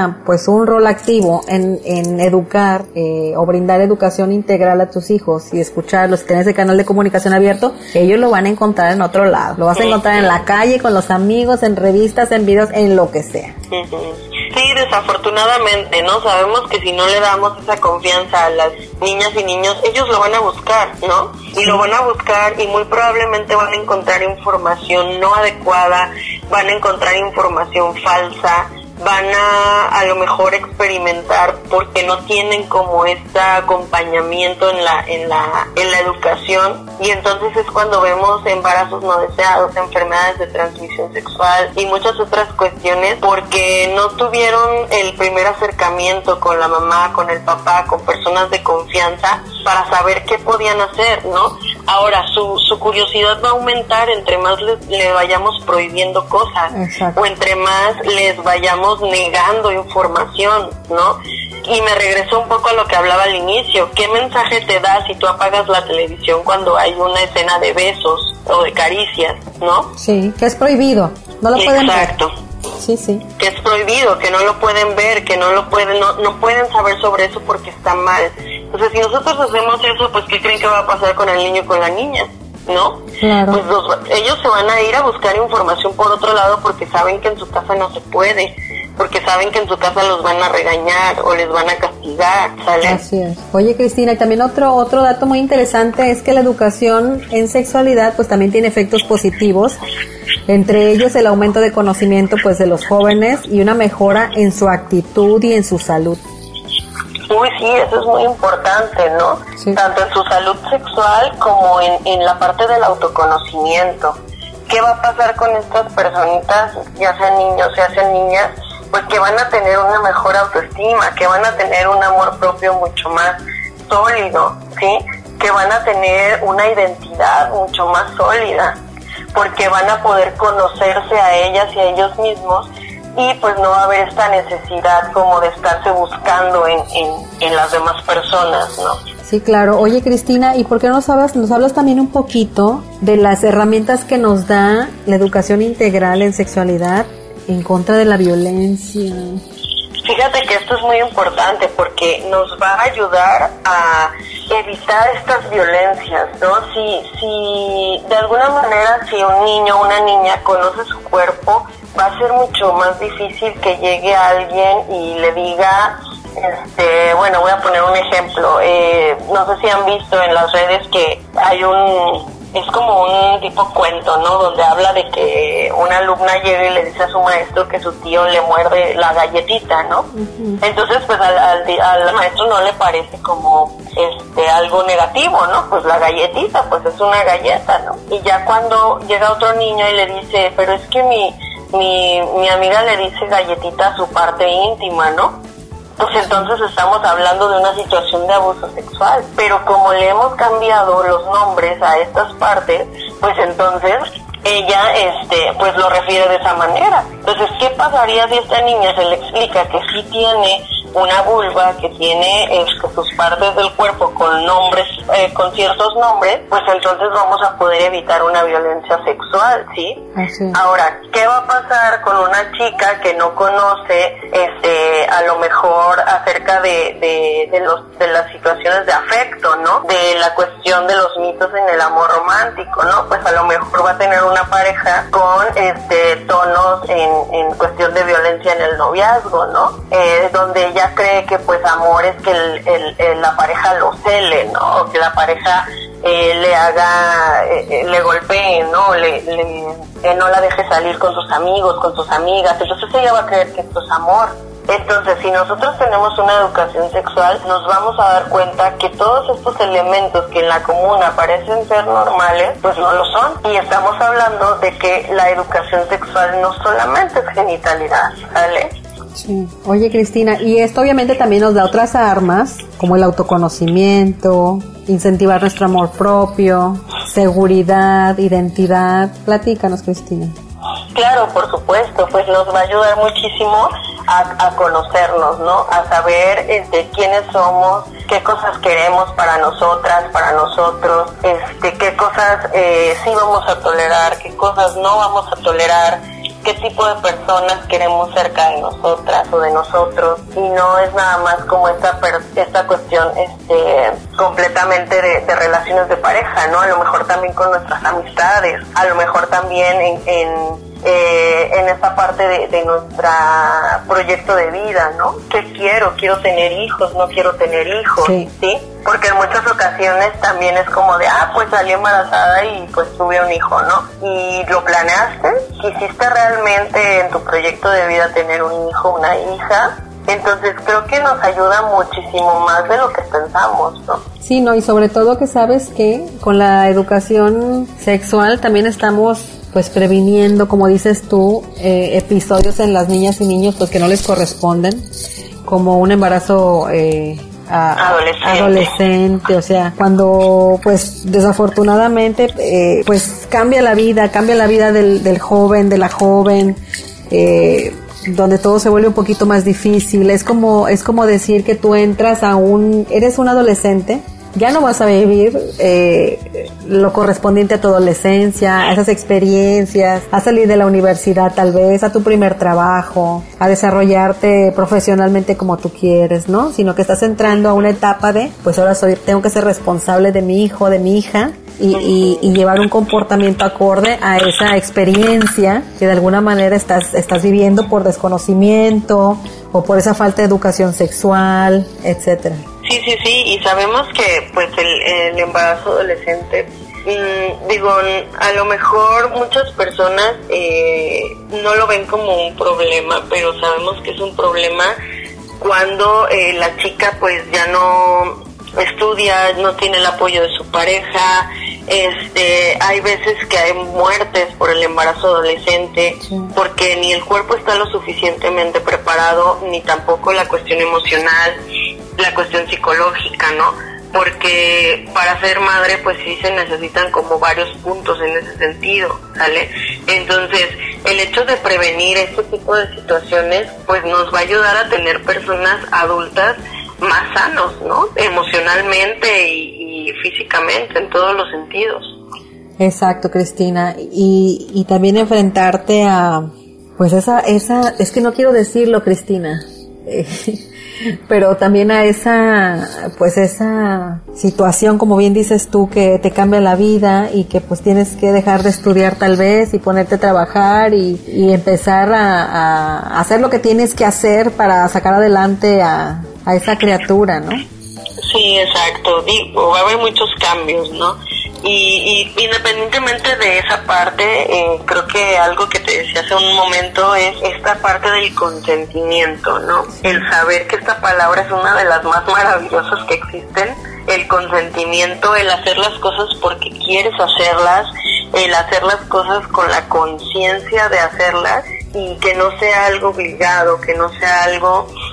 un rol activo en educar o brindar educación integral a tus hijos y escucharlos, tienes el canal de comunicación abierto, ellos lo van a encontrar en otro lado. Lo vas a encontrar en la calle, con los amigos, en revistas, en videos, en lo que sea. Sí, desafortunadamente, ¿no? Sabemos que si no le damos esa confianza a las niñas y niños, ellos lo van a buscar, ¿no? Y lo van a buscar y muy probablemente van a encontrar información no adecuada, van a encontrar información falsa, van a lo mejor experimentar porque no tienen como este acompañamiento en la educación, y entonces es cuando vemos embarazos no deseados, enfermedades de transmisión sexual y muchas otras cuestiones porque no tuvieron el primer acercamiento con la mamá, con el papá, con personas de confianza para saber qué podían hacer, ¿no? Ahora su curiosidad va a aumentar entre más le vayamos prohibiendo cosas. Exacto. O entre más les vayamos negando información, ¿no? Y me regreso un poco a lo que hablaba al inicio. ¿Qué mensaje te da si tú apagas la televisión cuando hay una escena de besos o de caricias, ¿no? Sí, que es prohibido, no lo pueden ver. Exacto. Sí. Que es prohibido, que no lo pueden ver, que no pueden saber sobre eso porque está mal. Entonces, si nosotros hacemos eso, pues ¿qué creen que va a pasar con el niño y con la niña? ¿No? Claro. Pues ellos se van a ir a buscar información por otro lado porque saben que en su casa no se puede, porque saben que en su casa los van a regañar o les van a castigar, ¿sale? Así es. Oye, Cristina, y también otro dato muy interesante es que la educación en sexualidad pues también tiene efectos positivos, entre ellos el aumento de conocimiento pues de los jóvenes y una mejora en su actitud y en su salud. Uy, sí, eso es muy importante, ¿no? Sí. Tanto en su salud sexual como en la parte del autoconocimiento. ¿Qué va a pasar con estas personitas, ya sean niños, ya sean niñas? Pues que van a tener una mejor autoestima, que van a tener un amor propio mucho más sólido, ¿sí? Que van a tener una identidad mucho más sólida, porque van a poder conocerse a ellas y a ellos mismos, y pues no va a haber esta necesidad como de estarse buscando en las demás personas, ¿no? Sí, claro. Oye, Cristina, ¿y por qué nos hablas también un poquito de las herramientas que nos da la educación integral en sexualidad en contra de la violencia? Fíjate que esto es muy importante porque nos va a ayudar a evitar estas violencias, ¿no? Si de alguna manera, si un niño o una niña conoce su cuerpo, va a ser mucho más difícil que llegue a alguien y le diga, bueno, voy a poner un ejemplo, no sé si han visto en las redes que hay es como un tipo cuento, ¿no? Donde habla de que una alumna llega y le dice a su maestro que su tío le muerde la galletita, ¿no? Uh-huh. Entonces, pues al maestro no le parece como algo negativo, ¿no? Pues la galletita, pues es una galleta, ¿no? Y ya cuando llega otro niño y le dice, pero es que mi amiga le dice galletita a su parte íntima, ¿no? Pues entonces estamos hablando de una situación de abuso sexual, pero como le hemos cambiado los nombres a estas partes, pues entonces ella pues lo refiere de esa manera. Entonces, ¿qué pasaría si a esta niña se le explica que sí tiene una vulva, que tiene sus partes del cuerpo con nombres, con ciertos nombres, pues entonces vamos a poder evitar una violencia sexual, ¿sí? Así. Ahora, ¿qué va a pasar con una chica que no conoce, a lo mejor acerca de las situaciones de afecto, ¿no? De la cuestión de los mitos en el amor romántico, ¿no? Pues a lo mejor va a tener una pareja con tonos en cuestión de violencia en el noviazgo, ¿no? Donde ella cree que pues amor es que la pareja lo cele, ¿no? O que la pareja le haga, le golpee, ¿no? No la deje salir con sus amigos, con sus amigas. Entonces ella va a creer que esto es amor. Entonces, si nosotros tenemos una educación sexual, nos vamos a dar cuenta que todos estos elementos que en la comuna parecen ser normales, pues no lo son. Y estamos hablando de que la educación sexual no solamente es genitalidad, ¿vale? Sí. Oye, Cristina, y esto obviamente también nos da otras armas, como el autoconocimiento, incentivar nuestro amor propio, seguridad, identidad. Platícanos, Cristina. Claro, por supuesto, pues nos va a ayudar muchísimo a conocernos, ¿no? A saber quiénes somos, qué cosas queremos para nosotras, para nosotros, qué cosas sí vamos a tolerar, qué cosas no vamos a tolerar, qué tipo de personas queremos cerca de nosotras o de nosotros, y no es nada más como esta cuestión completamente de relaciones de pareja, ¿no? A lo mejor también con nuestras amistades, a lo mejor también en esta parte de nuestro proyecto de vida, ¿no? ¿Qué quiero? ¿Quiero tener hijos? ¿No quiero tener hijos? ¿Sí? Porque en muchas ocasiones también es como de, pues salí embarazada y pues tuve un hijo, ¿no? ¿Y lo planeaste? ¿Quisiste realmente en tu proyecto de vida tener un hijo, una hija? Entonces creo que nos ayuda muchísimo más de lo que pensamos, ¿no? Sí, no, y sobre todo que sabes que con la educación sexual también estamos pues previniendo, como dices tú, episodios en las niñas y niños pues que no les corresponden, como un embarazo adolescente, o sea, cuando pues desafortunadamente pues cambia la vida del joven, de la joven, donde todo se vuelve un poquito más difícil. Es como decir que tú entras eres un adolescente, ya no vas a vivir lo correspondiente a tu adolescencia, a esas experiencias, a salir de la universidad tal vez, a tu primer trabajo, a desarrollarte profesionalmente como tú quieres, ¿no? Sino que estás entrando a una etapa de, pues ahora tengo que ser responsable de mi hijo, de mi hija, y llevar un comportamiento acorde a esa experiencia que de alguna manera estás viviendo por desconocimiento o por esa falta de educación sexual, etcétera. Sí, y sabemos que pues el embarazo adolescente, a lo mejor muchas personas no lo ven como un problema, pero sabemos que es un problema cuando la chica pues ya no estudia, no tiene el apoyo de su pareja. Hay veces que hay muertes por el embarazo adolescente, porque ni el cuerpo está lo suficientemente preparado, ni tampoco la cuestión emocional, la cuestión psicológica, ¿no? Porque para ser madre pues sí se necesitan como varios puntos en ese sentido, ¿sale? Entonces el hecho de prevenir este tipo de situaciones pues nos va a ayudar a tener personas adultas más sanos, ¿no? Emocionalmente y físicamente, en todos los sentidos. Exacto, Cristina, y también enfrentarte a pues esa es que no quiero decirlo, Cristina, pero también a esa situación, como bien dices tú, que te cambia la vida y que pues tienes que dejar de estudiar tal vez y ponerte a trabajar y empezar a hacer lo que tienes que hacer para sacar adelante a esa criatura, ¿no? Sí, exacto. Va a haber muchos cambios, ¿no? Y independientemente de esa parte, creo que algo que te decía hace un momento es esta parte del consentimiento, ¿no? El saber que esta palabra es una de las más maravillosas que existen, el consentimiento, el hacer las cosas porque quieres hacerlas, el hacer las cosas con la conciencia de hacerlas, y que no sea algo obligado, que no sea algo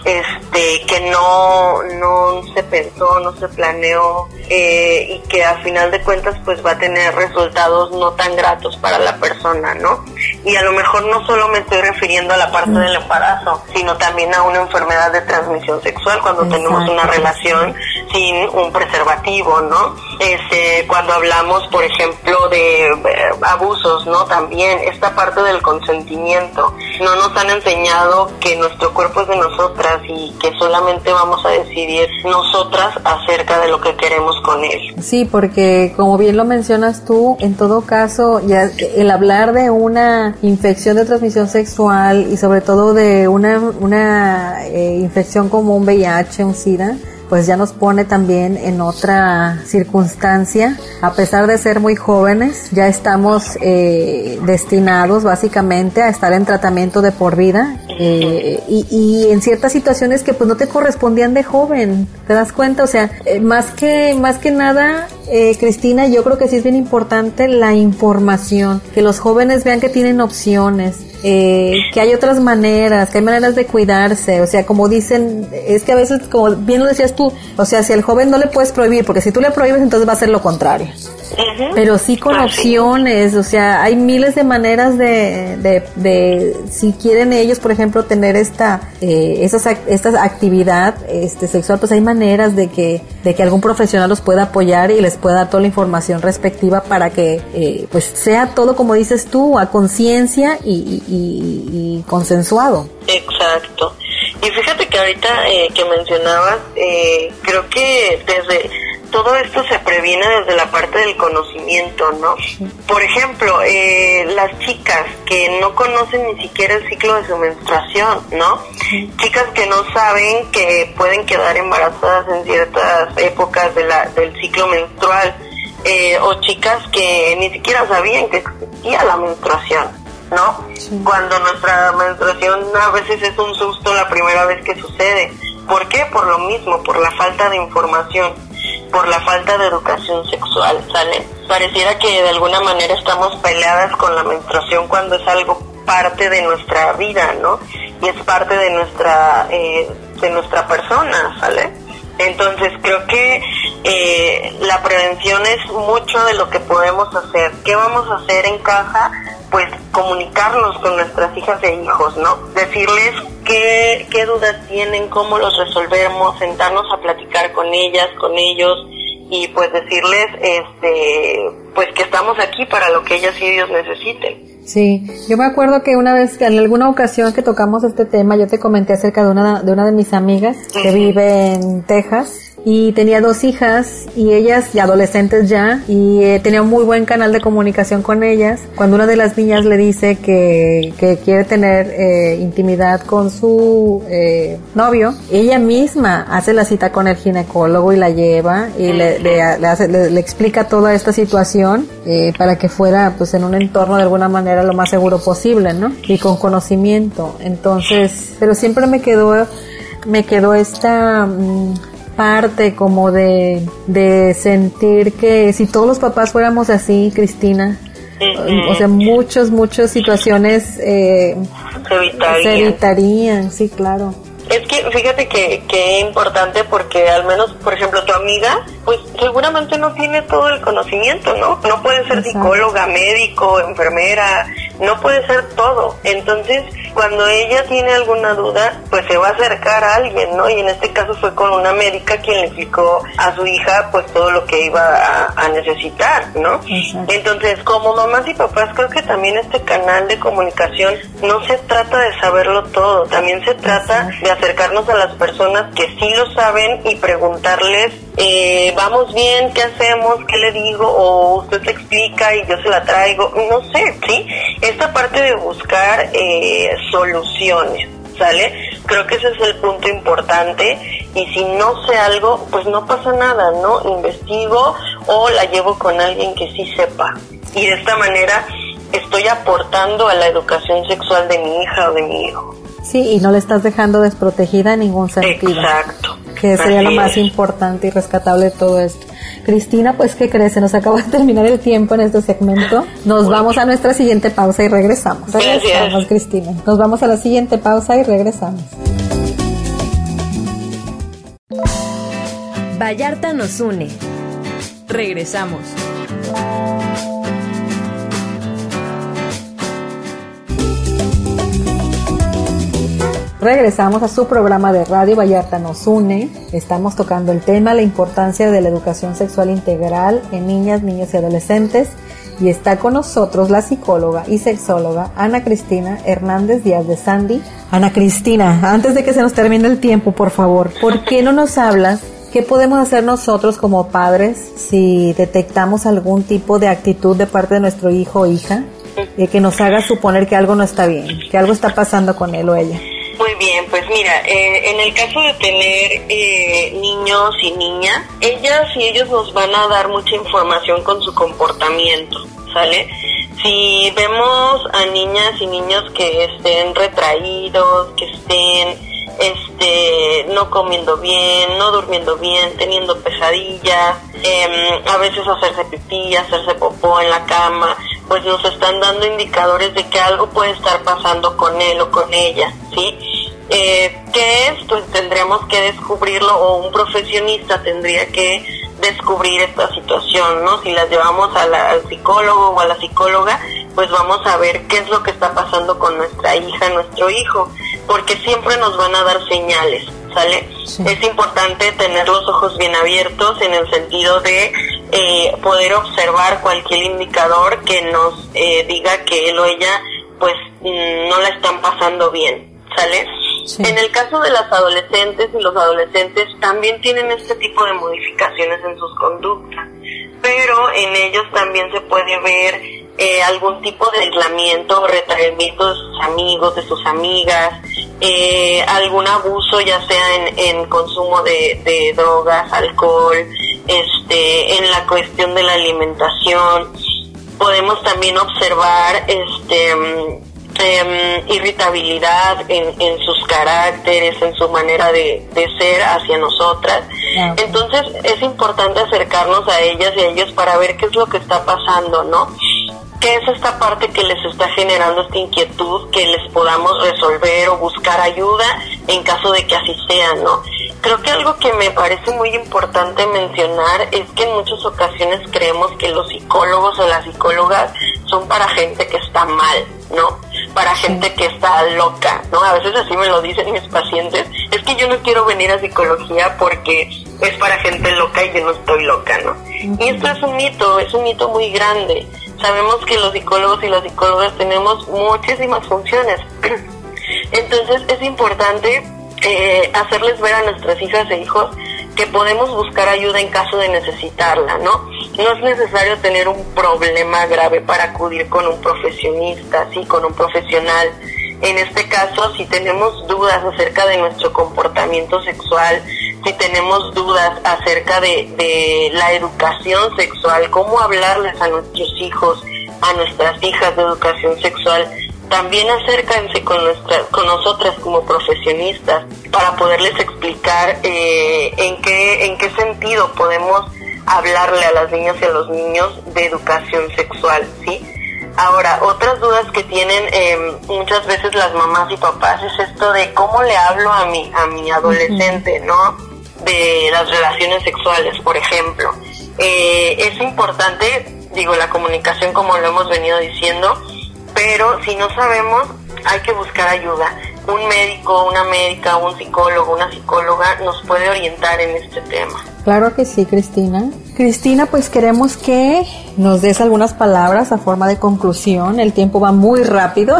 que no se pensó, no se planeó, y que a final de cuentas pues va a tener resultados no tan gratos para la persona, ¿no? Y a lo mejor no solo me estoy refiriendo a la parte del embarazo, sino también a una enfermedad de transmisión sexual cuando tenemos una relación sin un preservativo, ¿no? Cuando hablamos, por ejemplo, de abusos, ¿no? También esta parte del consentimiento. No nos han enseñado que nuestro cuerpo es de nosotras y que solamente vamos a decidir nosotras acerca de lo que queremos con él. Sí, porque como bien lo mencionas tú, en todo caso, ya el hablar de una infección de transmisión sexual y sobre todo de una infección como un VIH, un SIDA, pues ya nos pone también en otra circunstancia. A pesar de ser muy jóvenes, ya estamos destinados básicamente a estar en tratamiento de por vida, y en ciertas situaciones que pues no te correspondían de joven, ¿te das cuenta? O sea, más que nada, Cristina, yo creo que sí es bien importante la información, que los jóvenes vean que tienen opciones, que hay otras maneras, que hay maneras de cuidarse. O sea, como dicen, es que a veces, como bien lo decías tú, o sea, si al joven no le puedes prohibir, porque si tú le prohíbes, entonces va a ser lo contrario. Pero sí con opciones, o sea, hay miles de maneras de si quieren ellos, por ejemplo, tener esta actividad sexual, pues hay maneras de que algún profesional los pueda apoyar y les pueda dar toda la información respectiva para que pues sea todo, como dices tú, a conciencia y consensuado. Exacto. Y fíjate que ahorita que mencionabas, creo que desde todo esto se previene desde la parte del conocimiento, ¿no? Por ejemplo, las chicas que no conocen ni siquiera el ciclo de su menstruación, ¿no? Chicas que no saben que pueden quedar embarazadas en ciertas épocas del ciclo menstrual, o chicas que ni siquiera sabían que existía la menstruación, ¿no? Cuando nuestra menstruación a veces es un susto la primera vez que sucede. ¿Por qué? Por lo mismo, por la falta de información, por la falta de educación sexual, ¿sale? Pareciera que de alguna manera estamos peleadas con la menstruación cuando es algo parte de nuestra vida, ¿no? Y es parte de nuestra persona, ¿sale? Entonces creo que la prevención es mucho de lo que podemos hacer. ¿Qué vamos a hacer en casa? Pues comunicarnos con nuestras hijas e hijos, ¿no? Decirles qué dudas tienen, cómo los resolvemos, sentarnos a platicar con ellas, con ellos, y pues decirles pues que estamos aquí para lo que ellas y ellos necesiten. Sí, yo me acuerdo que una vez, en alguna ocasión que tocamos este tema, yo te comenté acerca de una de mis amigas que vive en Texas, y tenía 2 hijas, y ellas ya adolescentes ya, y tenía un muy buen canal de comunicación con ellas. Cuando una de las niñas le dice que quiere tener intimidad con su novio, ella misma hace la cita con el ginecólogo y la lleva y le explica toda esta situación para que fuera pues en un entorno de alguna manera lo más seguro posible, ¿no? Y con conocimiento. Entonces, pero siempre me quedó esta parte como de sentir que si todos los papás fuéramos así, Cristina, o sea, muchas situaciones se evitarían, sí, claro. Es que fíjate que importante, porque al menos, por ejemplo, tu amiga, pues seguramente no tiene todo el conocimiento, ¿no? No puede ser psicóloga, médico, enfermera, no puede ser todo. Entonces, cuando ella tiene alguna duda, pues se va a acercar a alguien, ¿no? Y en este caso fue con una médica quien le explicó a su hija pues todo lo que iba a necesitar, ¿no? Exacto. Entonces, como mamás y papás, creo que también este canal de comunicación no se trata de saberlo todo, también se trata de acercarnos a las personas que sí lo saben y preguntarles, vamos bien, ¿qué hacemos? ¿Qué le digo? O usted se explica y yo se la traigo, no sé, ¿sí? Esta parte de buscar soluciones, ¿sale? Creo que ese es el punto importante, y si no sé algo, pues no pasa nada, ¿no? Investigo o la llevo con alguien que sí sepa, y de esta manera estoy aportando a la educación sexual de mi hija o de mi hijo. Sí, y no le estás dejando desprotegida en ningún sentido. Exacto. Que sería lo más importante y rescatable de todo esto. Cristina, pues, ¿qué crees? Se nos acaba de terminar el tiempo en este segmento. Nos vamos a nuestra siguiente pausa y regresamos. Regresamos, Cristina. Nos vamos a la siguiente pausa y regresamos. Vallarta nos une. Regresamos. Regresamos a su programa de radio Vallarta nos une. Estamos tocando el tema, la importancia de la educación sexual integral en niñas, niños y adolescentes. Y está con nosotros la psicóloga y sexóloga Ana Cristina Hernández Díaz de Sandy. Ana Cristina, antes de que se nos termine el tiempo, por favor, ¿por qué no nos hablas? ¿Qué podemos hacer nosotros como padres si detectamos algún tipo de actitud de parte de nuestro hijo o hija que nos haga suponer que algo no está bien, que algo está pasando con él o ella? Muy bien, pues mira, en el caso de tener niños y niñas, ellas y ellos nos van a dar mucha información con su comportamiento, ¿sale? Si vemos a niñas y niños que estén retraídos, que estén no comiendo bien, no durmiendo bien, teniendo pesadillas, a veces hacerse pipí, hacerse popó en la cama, pues nos están dando indicadores de que algo puede estar pasando con él o con ella, ¿sí? ¿Qué es? Pues tendríamos que descubrirlo, o un profesionista tendría que descubrir esta situación, ¿no? Si las llevamos al psicólogo o a la psicóloga, pues vamos a ver qué es lo que está pasando con nuestra hija, nuestro hijo, porque siempre nos van a dar señales, ¿sale? Sí. Es importante tener los ojos bien abiertos en el sentido de poder observar cualquier indicador que nos diga que él o ella pues no la están pasando bien, ¿sale? Sí. En el caso de las adolescentes y los adolescentes también tienen este tipo de modificaciones en sus conductas, pero en ellos también se puede ver algún tipo de aislamiento o retraimiento de sus amigos, de sus amigas, algún abuso ya sea en consumo de drogas, alcohol, en la cuestión de la alimentación. Podemos también observar irritabilidad en sus caracteres, en su manera de ser hacia nosotras. Okay. Entonces es importante acercarnos a ellas y a ellos para ver qué es lo que está pasando, ¿no? ¿Qué es esta parte que les está generando esta inquietud, que les podamos resolver o buscar ayuda en caso de que así sea, ¿no? Creo que algo que me parece muy importante mencionar es que en muchas ocasiones creemos que los psicólogos o las psicólogas son para gente que está mal, ¿no? Para gente que está loca, ¿no? A veces así me lo dicen mis pacientes, es que yo no quiero venir a psicología porque es para gente loca y yo no estoy loca, ¿no? Y esto es un mito muy grande. Sabemos que los psicólogos y las psicólogas tenemos muchísimas funciones. Entonces es importante hacerles ver a nuestras hijas e hijos que podemos buscar ayuda en caso de necesitarla, ¿no? No es necesario tener un problema grave para acudir con un profesionista, sí, con un profesional. En este caso, si tenemos dudas acerca de nuestro comportamiento sexual, si tenemos dudas acerca de la educación sexual, cómo hablarles a nuestros hijos, a nuestras hijas de educación sexual, también acérquense con nosotras como profesionistas para poderles explicar en qué sentido podemos hablarle a las niñas y a los niños de educación sexual, ¿sí? Ahora, otras dudas que tienen muchas veces las mamás y papás es esto de cómo le hablo a mi adolescente, ¿no? De las relaciones sexuales, por ejemplo. Es importante, la comunicación, como lo hemos venido diciendo, pero si no sabemos, hay que buscar ayuda. Un médico, una médica, un psicólogo, una psicóloga nos puede orientar en este tema. Claro que sí, Cristina. Cristina, pues queremos que nos des algunas palabras a forma de conclusión. El tiempo va muy rápido.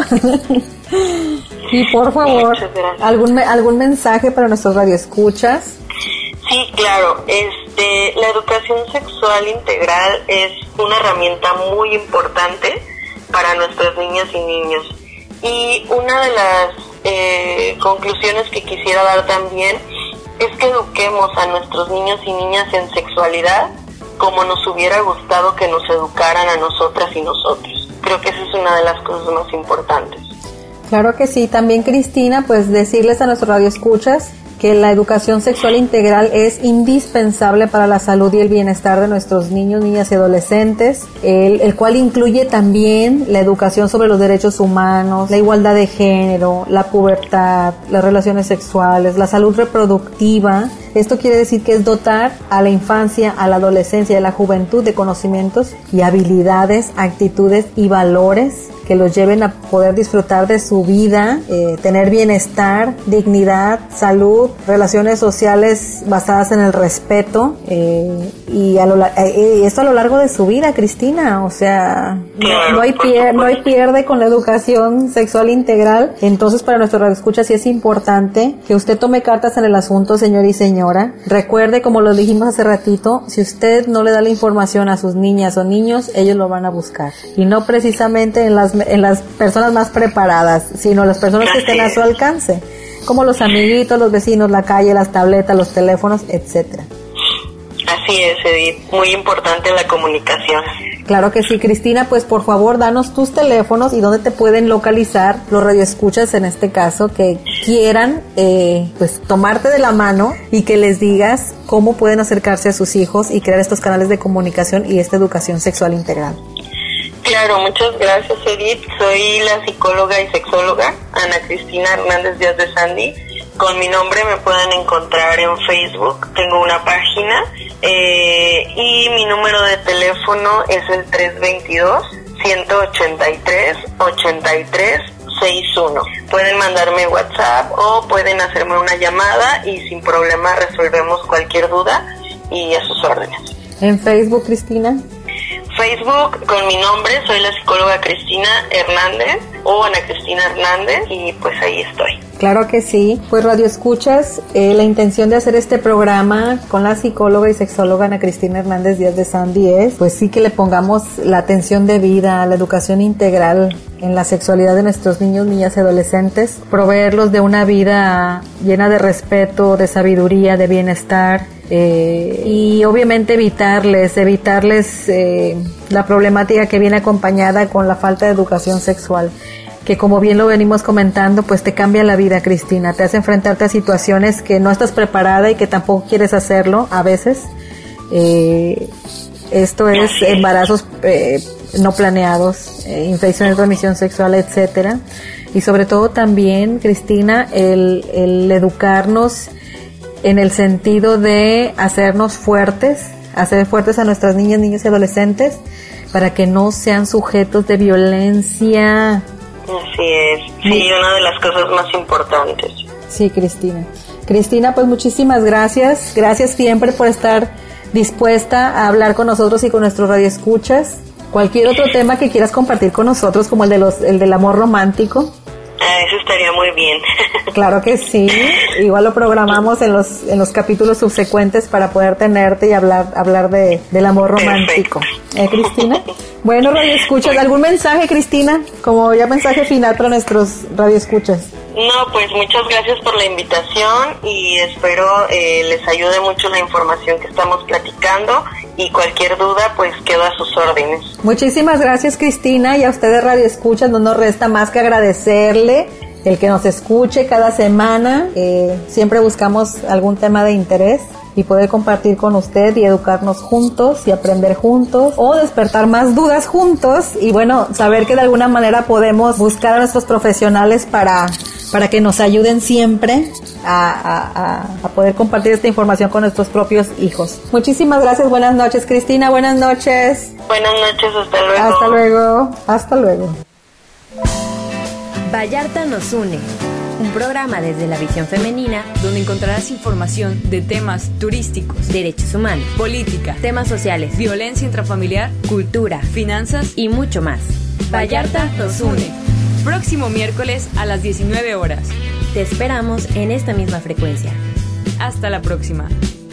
Y por favor, algún mensaje para nuestros radioescuchas. Sí, claro. La educación sexual integral es una herramienta muy importante para nuestras niñas y niños. Y una de las conclusiones que quisiera dar también es que eduquemos a nuestros niños y niñas en sexualidad como nos hubiera gustado que nos educaran a nosotras y nosotros. Creo que esa es una de las cosas más importantes. Claro que sí. También, Cristina, pues decirles a nuestros radioescuchas que la educación sexual integral es indispensable para la salud y el bienestar de nuestros niños, niñas y adolescentes, el cual incluye también la educación sobre los derechos humanos, la igualdad de género, la pubertad, las relaciones sexuales, la salud reproductiva. Esto quiere decir que es dotar a la infancia, a la adolescencia y a la juventud de conocimientos y habilidades, actitudes y valores que los lleven a poder disfrutar de su vida, tener bienestar, dignidad, salud, relaciones sociales basadas en el respeto, y esto a lo largo de su vida, Cristina. O sea, no hay pierde con la educación sexual integral. Entonces, para nuestro radioescucha sí es importante que usted tome cartas en el asunto, señor y señora. Recuerde, como lo dijimos hace ratito, si usted no le da la información a sus niñas o niños, ellos lo van a buscar. Y no precisamente en las personas más preparadas, sino las personas que estén a su alcance, como los amiguitos, los vecinos, la calle, las tabletas, los teléfonos, etcétera. Así es, Edith, muy importante la comunicación. Claro que sí, Cristina, pues por favor danos tus teléfonos y dónde te pueden localizar los radioescuchas, en este caso, que quieran pues tomarte de la mano y que les digas cómo pueden acercarse a sus hijos y crear estos canales de comunicación y esta educación sexual integral. Claro, muchas gracias, Edith. Soy la psicóloga y sexóloga Ana Cristina Hernández Díaz de Sandy. Con mi nombre me pueden encontrar en Facebook. Tengo una página y mi número de teléfono es el 322-183-8361. Pueden mandarme WhatsApp o pueden hacerme una llamada y sin problema resolvemos cualquier duda y a sus órdenes. ¿En Facebook, Cristina? Facebook con mi nombre, soy la psicóloga Cristina Hernández o Ana Cristina Hernández, y pues ahí estoy. Claro que sí. Pues radioescuchas, la intención de hacer este programa con la psicóloga y sexóloga Ana Cristina Hernández Díaz de Sandy es, pues sí, que le pongamos la atención debida a la educación integral en la sexualidad de nuestros niños, niñas y adolescentes, proveerlos de una vida llena de respeto, de sabiduría, de bienestar, y obviamente evitarles la problemática que viene acompañada con la falta de educación sexual, que como bien lo venimos comentando, pues te cambia la vida, Cristina, te hace enfrentarte a situaciones que no estás preparada y que tampoco quieres hacerlo a veces. Esto es embarazos no planeados, infecciones de transmisión sexual, etcétera, y sobre todo también, Cristina, el educarnos en el sentido de hacernos fuertes, hacer fuertes a nuestras niñas, niños y adolescentes para que no sean sujetos de violencia. Así es, sí, una de las cosas más importantes. Sí, Cristina. Cristina, pues muchísimas gracias. Gracias siempre por estar dispuesta a hablar con nosotros y con nuestros radioescuchas. Cualquier otro tema que quieras compartir con nosotros, como el del amor romántico. Eso estaría muy bien. Claro que sí. Igual lo programamos en los capítulos subsecuentes para poder tenerte y hablar del amor romántico. Cristina? Bueno, radioescuchas, ¿algún mensaje, Cristina? Como ya mensaje final para nuestros radioescuchas. No, pues muchas gracias por la invitación y espero les ayude mucho la información que estamos platicando, y cualquier duda pues quedo a sus órdenes. Muchísimas gracias, Cristina, y a ustedes radioescuchas no nos resta más que agradecerle el que nos escuche cada semana. Siempre buscamos algún tema de interés y poder compartir con usted y educarnos juntos y aprender juntos o despertar más dudas juntos, y bueno, saber que de alguna manera podemos buscar a nuestros profesionales para que nos ayuden siempre a poder compartir esta información con nuestros propios hijos. Muchísimas gracias, buenas noches, Cristina, buenas noches. Buenas noches, hasta luego. Hasta luego, hasta luego. Vallarta nos une, un programa desde la visión femenina donde encontrarás información de temas turísticos, derechos humanos, política, temas sociales, violencia intrafamiliar, cultura, finanzas y mucho más. Vallarta nos une. Próximo miércoles a las 19 horas. Te esperamos en esta misma frecuencia. Hasta la próxima.